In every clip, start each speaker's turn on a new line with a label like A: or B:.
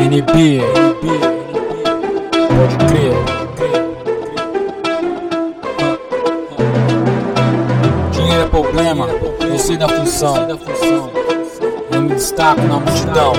A: NB, pode crer. Dinheiro é problema, eu sei da função. Eu me destaco na multidão.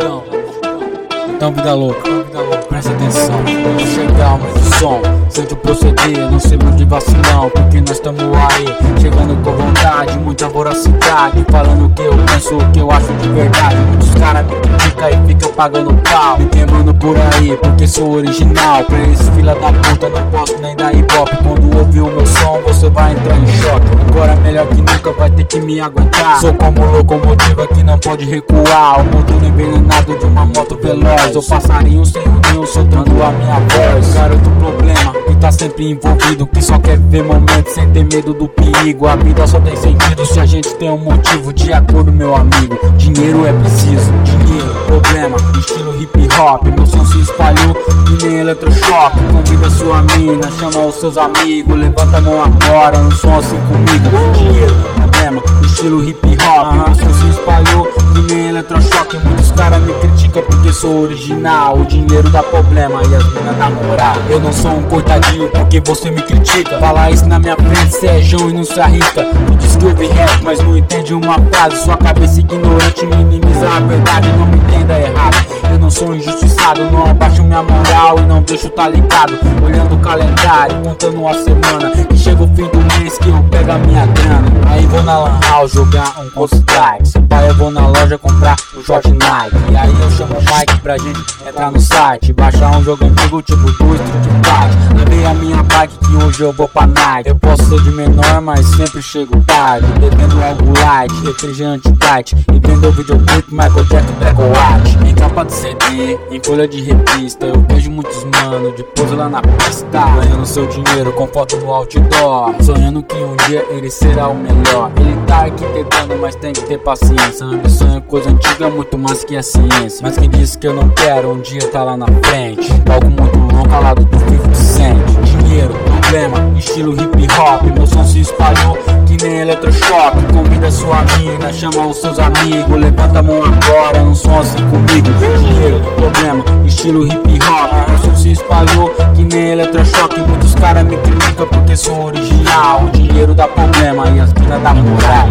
A: Então vida louca, presta atenção. Quando chegar o som, sente o proceder, não ser muito de vacilão, porque nós estamos aí, chegando com vontade, muita voracidade, falando o que eu penso, o que eu acho de verdade. Muitos caras me criticam e ficam pagando pau, me queimando por aí, porque sou original. Pra esse fila da puta não posso nem dar ibope. Quando ouvir o meu som, você vai entrar em choque. Agora melhor que nunca vai ter que me aguentar. Sou como locomotiva que não pode recuar, o motor envenenado de uma moto veloz. Sou passarinho sem o ninho, soltando a minha voz. Garoto problema, que tá sempre envolvido, que só quer ver momentos sem ter medo do perigo. A vida só tem sentido se a gente tem um motivo. De acordo, meu amigo, dinheiro é preciso. Dinheiro, problema, estilo hip hop. Meu som se espalhou que nem eletrochoque. Convida sua mina, chama os seus amigos. Levanta a mão agora, um som assim comigo. Dinheiro, problema, estilo hip hop. Meu som se espalhou que nem eletrochoque. Muitos caras me criticam porque sou original. O dinheiro dá problema e as minas dá moral. Eu não sou um coitadinho porque você me critica. Falar isso na minha frente, cê é João e não se arrisca. Tu diz que ouve rap, mas não entende uma frase. Sua cabeça ignorante minimiza a verdade, não me entenda errado. Eu não sou injustiçado, não abaixo minha moral e não deixo tá ligado. Olhando o calendário, contando uma semana, e chega o fim do mês que eu pego a minha grana. Aí vou na lan house jogar um Counter-Strike. Se pai eu vou na loja comprar o short Nike. E aí eu chamo o Mike pra gente entrar no site, baixar um jogo antigo tipo do Street Fighter. Levei a minha bike que hoje eu vou pra night. Eu posso ser de menor, mas sempre chego tarde, bebendo algo light, refrigerante diet, e vendo videoclipe Michael Jackson Black Watch. Em capa de CD, em folha de revista, eu vejo muitos mano de pose lá na pista, ganhando seu dinheiro com foto no outdoor, sonhando que um dia ele será o melhor. Ele tá arquitetando, mas tem que ter paciência. A ambição é coisa antiga, muito mais que a ciência. Mas quem disse que eu não quero um dia tá lá na frente, algo muito louco ao lado do 50 Cent. Dinheiro, problema, estilo hip hop. Meu som se espalhou que nem eletrochoque. Convida sua mina, chama os seus amigos. Levanta a mão agora, um som assim comigo. Dinheiro, problema, estilo hip hop. Meu som se espalhou que nem eletrochoque. Muitos caras me criticam porque sou original. O dinheiro dá problema e as minas dá moral.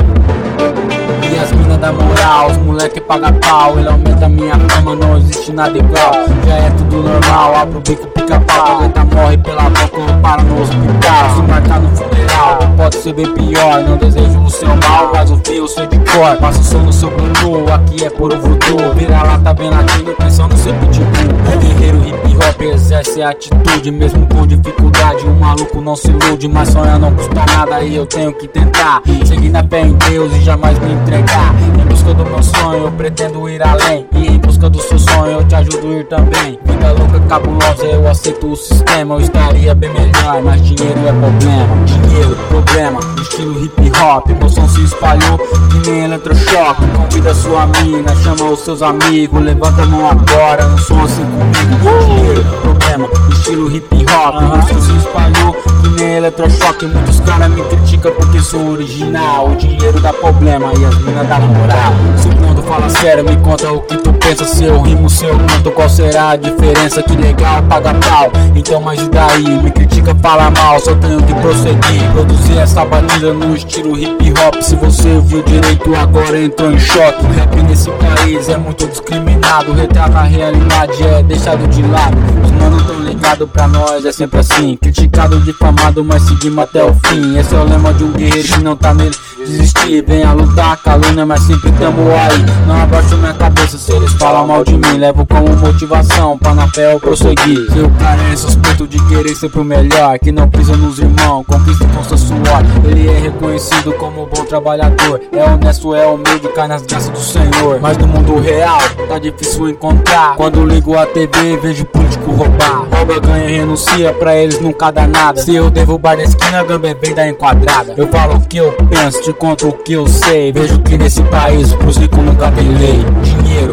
A: E as minas da moral, os moleque paga pau. Ele aumenta minha fama, não existe nada igual. Já é tudo normal, abro o bico, pica-pau. Aguenta, morre pela boca ou para no hospital. Se marcar no funeral, pode ser bem pior. Não desejo o seu mal, mas o fio eu sei de cor. Passa o som no seu bluetooth, aqui é puro voodoo. Vira lá, tá vendo aquilo, pensando ser pitbull. É guerreiro hip hop, exerce a atitude. Mesmo com dificuldade, o maluco não se ilude. Mas sonhar não custa nada e eu tenho que tentar seguir na fé em Deus e jamais me entregar. Em busca do meu sonho, eu pretendo ir além. E em busca do seu sonho, eu te ajudo a ir também. Vida louca, cabulosa, eu aceito o sistema. Eu estaria bem melhor, mas dinheiro é problema. Dinheiro, problema, estilo hip hop. Meu som se espalhou que nem eletrochoque. Convida sua mina, chama os seus amigos. Levanta a mão agora, um som assim comigo. Dinheiro, problema, estilo hip hop. Meu som se espalhou que nem eletrochoque. Muitos caras me criticam porque sou original. O dinheiro dá problema e as minas dá moral. Se quando fala sério, me conta o que tu pensa. Se eu rimo, se eu canto, qual será a diferença? Que legal, paga pau. Então, mas e daí? Me critica, fala mal, só tenho que prosseguir. Produzir essa batida no estilo hip hop. Se você ouviu direito, agora entrou em choque. O rap nesse país é muito discriminado. Retrata a realidade, é deixado de lado. Os manos tão ligados pra nós, é sempre assim. Criticado, difamado, mas seguimos até o fim. Esse é o lema de um guerreiro que não tá nele desistir. Venha lutar, calúnia, mas sempre tamo aí. Não abaixo minha cabeça se eles falam mal de mim. Levo como motivação pra na fé eu prosseguir. Seu cara é suspeito de querer sempre o melhor, que não pisa nos irmãos, conquista com seu suor. Ele é reconhecido como bom trabalhador. É honesto, é humilde, cai nas graças do Senhor. Mas no mundo real, tá difícil encontrar. Quando ligo a TV, vejo político roubar. Rouba, ganha, renuncia, pra eles nunca dá nada. Se eu derrubar da esquina, Gambé vem da enquadrada. Eu falo o que eu penso, te conto o que eu sei. Vejo que nesse país, pros ricos nunca tem lei. Dinheiro, problema.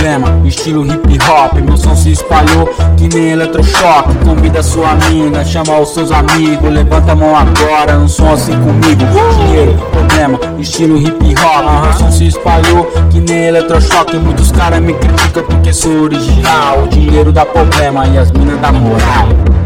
A: problema, estilo hip hop. Meu som se espalhou que nem eletrochoque. Convida sua mina, chama os seus amigos. Levanta a mão agora, não som assim comigo. Dinheiro, problema, estilo hip hop. Meu som se espalhou que nem eletrochoque. Muitos caras me criticam porque sou original. O dinheiro dá problema e as minas dá moral.